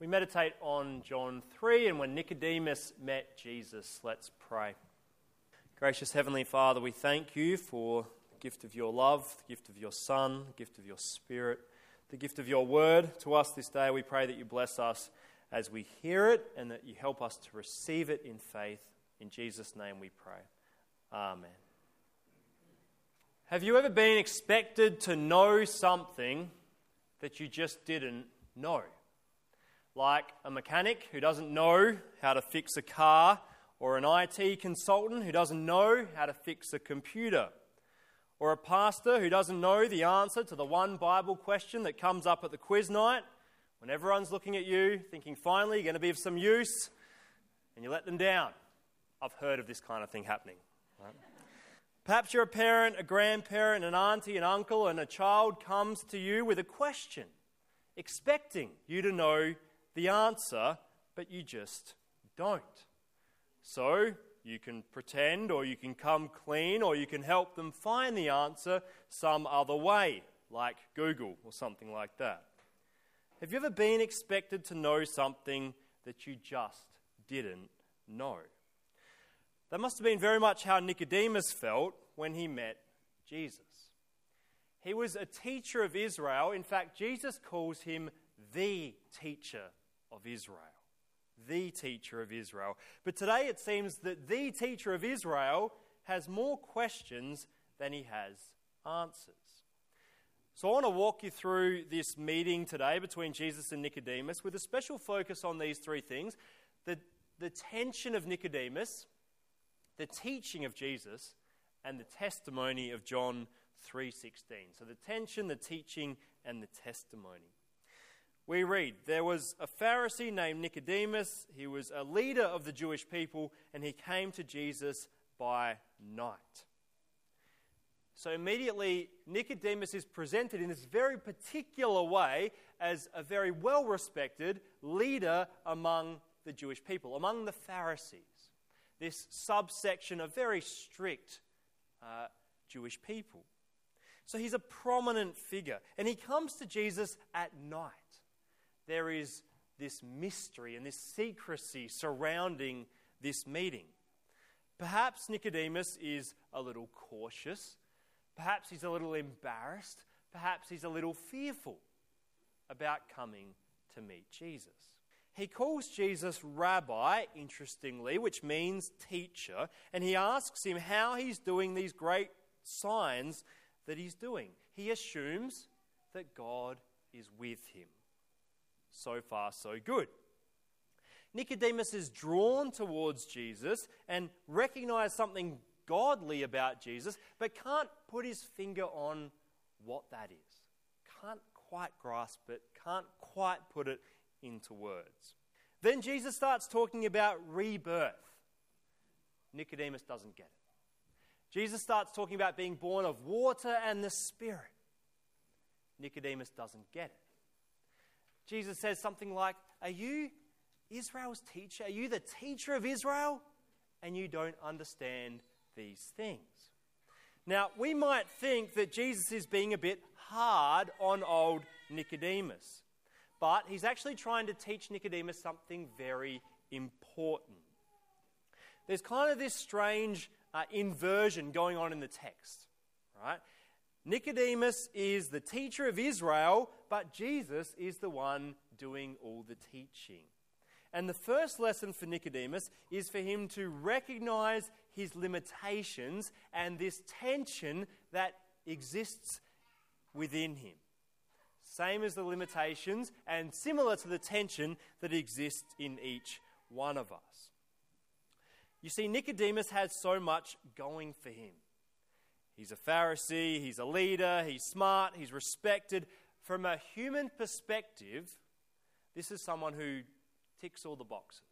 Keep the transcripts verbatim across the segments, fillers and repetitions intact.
We meditate on John three and when Nicodemus met Jesus. Let's pray. Gracious Heavenly Father, we thank you for the gift of your love, the gift of your Son, the gift of your Spirit, the gift of your word to us this day. We pray that you bless us as we hear it and that you help us to receive it in faith. In Jesus' name we pray. Amen. Have you ever been expected to know something that you just didn't know? Like a mechanic who doesn't know how to fix a car, or an I T consultant who doesn't know how to fix a computer, or a pastor who doesn't know the answer to the one Bible question that comes up at the quiz night when everyone's looking at you thinking finally you're going to be of some use and you let them down. I've heard of this kind of thing happening. Right? Perhaps you're a parent, a grandparent, an auntie, an uncle, and a child comes to you with a question, expecting you to know the answer, but you just don't. So you can pretend, or you can come clean, or you can help them find the answer some other way, like Google or something like that. Have you ever been expected to know something that you just didn't know? That must have been very much how Nicodemus felt when he met Jesus. He was a teacher of Israel. In fact, Jesus calls him the teacher of Israel. The teacher of Israel. But today it seems that the teacher of Israel has more questions than he has answers. So I want to walk you through this meeting today between Jesus and Nicodemus with a special focus on these three things. The, the tension of Nicodemus, the teaching of Jesus, and the testimony of John three sixteen. So the tension, the teaching, and the testimony. We read, there was a Pharisee named Nicodemus. He was a leader of the Jewish people, and he came to Jesus by night. So immediately, Nicodemus is presented in this very particular way as a very well-respected leader among the Jewish people, among the Pharisees, this subsection of very strict uh, Jewish people. So he's a prominent figure, and he comes to Jesus at night. There is this mystery and this secrecy surrounding this meeting. Perhaps Nicodemus is a little cautious. Perhaps he's a little embarrassed. Perhaps he's a little fearful about coming to meet Jesus. He calls Jesus Rabbi, interestingly, which means teacher, and he asks him how he's doing these great signs that he's doing. He assumes that God is with him. So far, so good. Nicodemus is drawn towards Jesus and recognizes something godly about Jesus, but can't put his finger on what that is. Can't quite grasp it, can't quite put it into words. Then Jesus starts talking about rebirth. Nicodemus doesn't get it. Jesus starts talking about being born of water and the Spirit. Nicodemus doesn't get it. Jesus says something like, are you Israel's teacher? Are you the teacher of Israel? And you don't understand these things. Now, we might think that Jesus is being a bit hard on old Nicodemus. But he's actually trying to teach Nicodemus something very important. There's kind of this strange uh, inversion going on in the text, right? Nicodemus is the teacher of Israel, but Jesus is the one doing all the teaching. And the first lesson for Nicodemus is for him to recognize his limitations and this tension that exists within him. Same as the limitations and similar to the tension that exists in each one of us. You see, Nicodemus has so much going for him. He's a Pharisee, he's a leader, he's smart, he's respected. From a human perspective, this is someone who ticks all the boxes.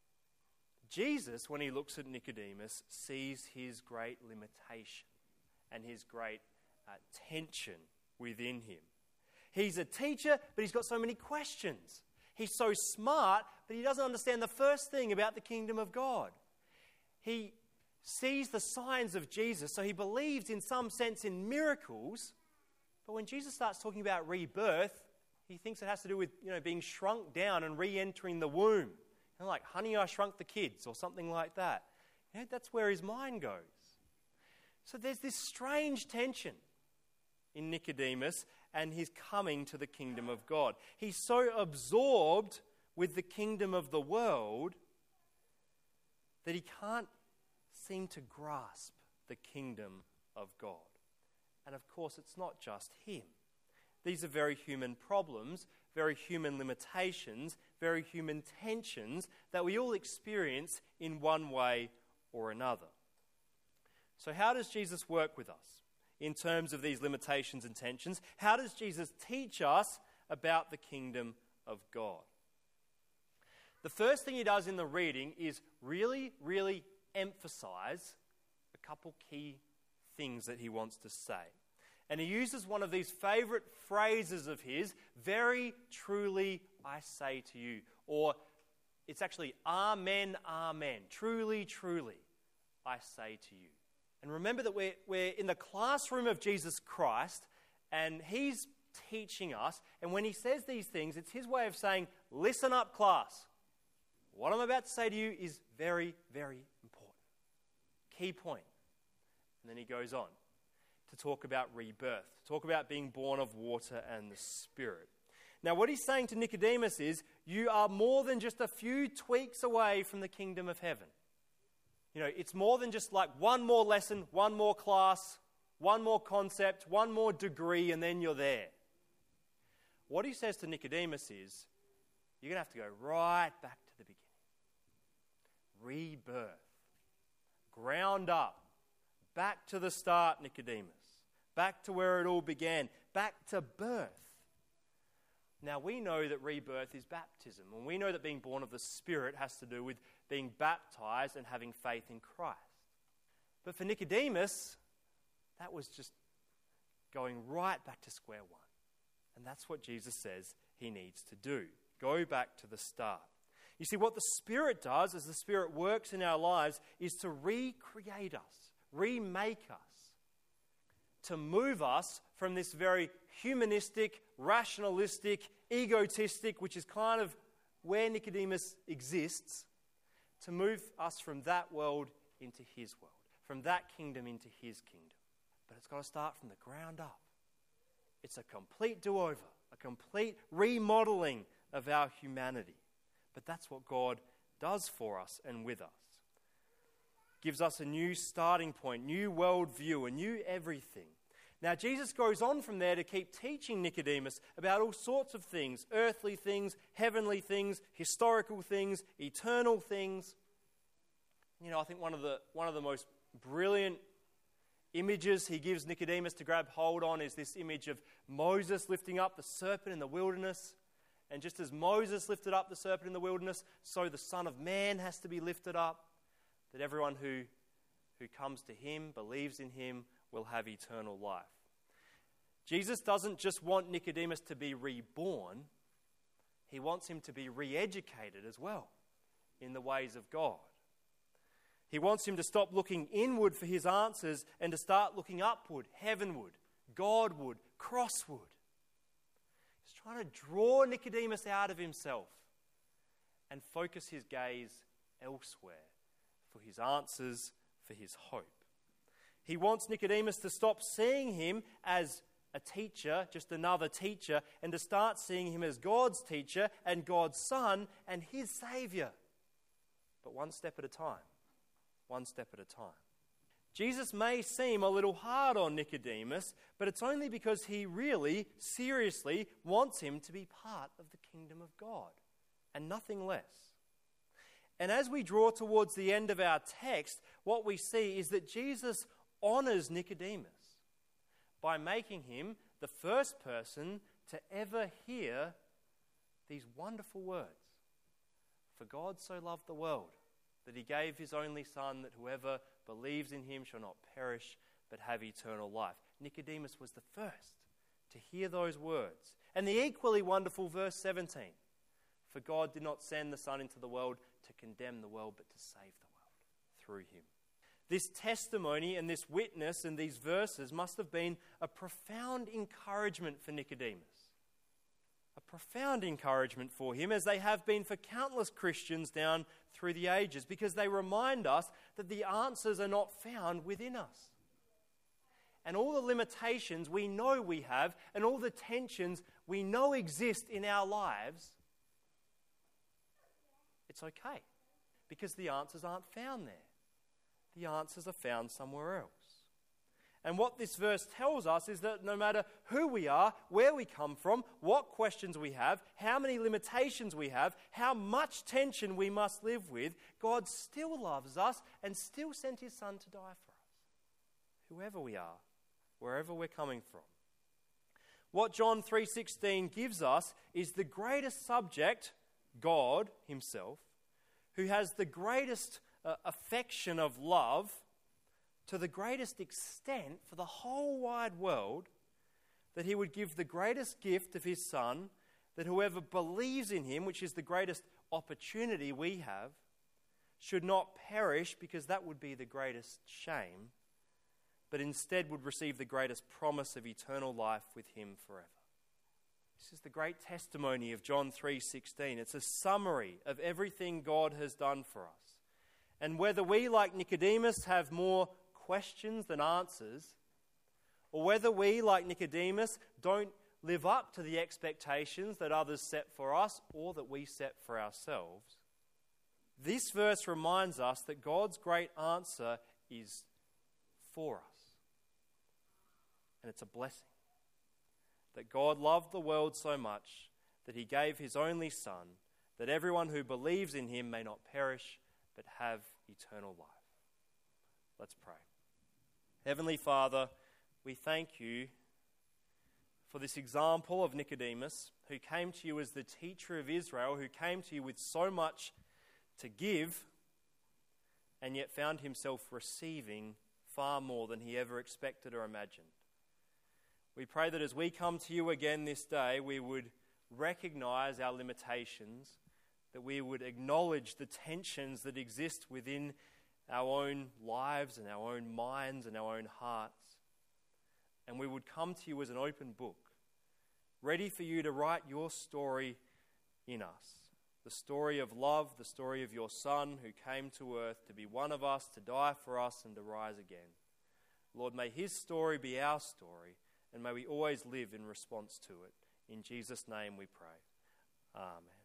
Jesus, when he looks at Nicodemus, sees his great limitation and his great uh, tension within him. He's a teacher, but he's got so many questions. He's so smart, but he doesn't understand the first thing about the kingdom of God. He sees the signs of Jesus, so he believes in some sense in miracles, but when Jesus starts talking about rebirth, He thinks it has to do with, you know, being shrunk down and re-entering the womb. You know, like, Honey, I Shrunk the Kids or something like that. You know, that's where his mind goes. So there's this strange tension in Nicodemus and his coming to the kingdom of God. He's so absorbed with the kingdom of the world that he can't seem to grasp the kingdom of God. And of course, it's not just him. These are very human problems, very human limitations, very human tensions that we all experience in one way or another. So how does Jesus work with us in terms of these limitations and tensions? How does Jesus teach us about the kingdom of God? The first thing he does in the reading is really, really emphasize a couple key things that he wants to say. And he uses one of these favourite phrases of his, very truly I say to you. Or it's actually amen, amen. Truly, truly I say to you. And remember that we're, we're in the classroom of Jesus Christ and he's teaching us. And when he says these things, it's his way of saying, listen up, class. What I'm about to say to you is very, very important. Key point. And then he goes on to talk about rebirth, to talk about being born of water and the Spirit. Now, what he's saying to Nicodemus is, you are more than just a few tweaks away from the kingdom of heaven. You know, it's more than just like one more lesson, one more class, one more concept, one more degree, and then you're there. What he says to Nicodemus is, you're going to have to go right back to the beginning. Rebirth. Ground up. Back to the start, Nicodemus. Back to where it all began. Back to birth. Now, we know that rebirth is baptism, and we know that being born of the Spirit has to do with being baptized and having faith in Christ. But for Nicodemus, that was just going right back to square one. And that's what Jesus says he needs to do. Go back to the start. You see, what the Spirit does as the Spirit works in our lives is to recreate us, remake us, to move us from this very humanistic, rationalistic, egotistic, which is kind of where Nicodemus exists, to move us from that world into his world, from that kingdom into his kingdom. But it's got to start from the ground up. It's a complete do-over, a complete remodeling of our humanity. But that's what God does for us and with us. Gives us a new starting point, new worldview, a new everything. Now, Jesus goes on from there to keep teaching Nicodemus about all sorts of things, earthly things, heavenly things, historical things, eternal things. You know, I think one of the one of the most brilliant images he gives Nicodemus to grab hold on is this image of Moses lifting up the serpent in the wilderness. And just as Moses lifted up the serpent in the wilderness, so the Son of Man has to be lifted up, that everyone who, who comes to him, believes in him, will have eternal life. Jesus doesn't just want Nicodemus to be reborn, he wants him to be re-educated as well in the ways of God. He wants him to stop looking inward for his answers and to start looking upward, heavenward, Godward, crossward. He's trying to draw Nicodemus out of himself and focus his gaze elsewhere for his answers, for his hope. He wants Nicodemus to stop seeing him as a teacher, just another teacher, and to start seeing him as God's teacher and God's son and his Saviour. But one step at a time. One step at a time. Jesus may seem a little hard on Nicodemus, but it's only because he really, seriously wants him to be part of the kingdom of God, and nothing less. And as we draw towards the end of our text, what we see is that Jesus honours Nicodemus by making him the first person to ever hear these wonderful words. For God so loved the world that he gave his only Son, that whoever believes in him shall not perish but have eternal life. Nicodemus was the first to hear those words. And the equally wonderful verse seventeen. For God did not send the Son into the world to condemn the world, but to save the world through him. This testimony and this witness and these verses must have been a profound encouragement for Nicodemus. a profound encouragement for him, as they have been for countless Christians down through the ages, because they remind us that the answers are not found within us. And all the limitations we know we have, and all the tensions we know exist in our lives, it's okay, because the answers aren't found there. The answers are found somewhere else. And what this verse tells us is that no matter who we are, where we come from, what questions we have, how many limitations we have, how much tension we must live with, God still loves us and still sent his Son to die for us. Whoever we are, wherever we're coming from. What John three sixteen gives us is the greatest subject, God himself, who has the greatest uh, affection of love to the greatest extent for the whole wide world, that he would give the greatest gift of his Son, that whoever believes in him, which is the greatest opportunity we have, should not perish, because that would be the greatest shame, but instead would receive the greatest promise of eternal life with him forever. This is the great testimony of John three sixteen. It's a summary of everything God has done for us. And whether we, like Nicodemus, have more questions than answers, or whether we, like Nicodemus, don't live up to the expectations that others set for us or that we set for ourselves, this verse reminds us that God's great answer is for us. And it's a blessing. That God loved the world so much that he gave his only Son, that everyone who believes in him may not perish but have eternal life. Let's pray. Heavenly Father, we thank you for this example of Nicodemus, who came to you as the teacher of Israel, who came to you with so much to give, and yet found himself receiving far more than he ever expected or imagined. We pray that as we come to you again this day, we would recognize our limitations, that we would acknowledge the tensions that exist within our own lives and our own minds and our own hearts. And we would come to you as an open book, ready for you to write your story in us. The story of love, the story of your Son who came to earth to be one of us, to die for us and to rise again. Lord, may his story be our story, and may we always live in response to it. In Jesus' name we pray. Amen.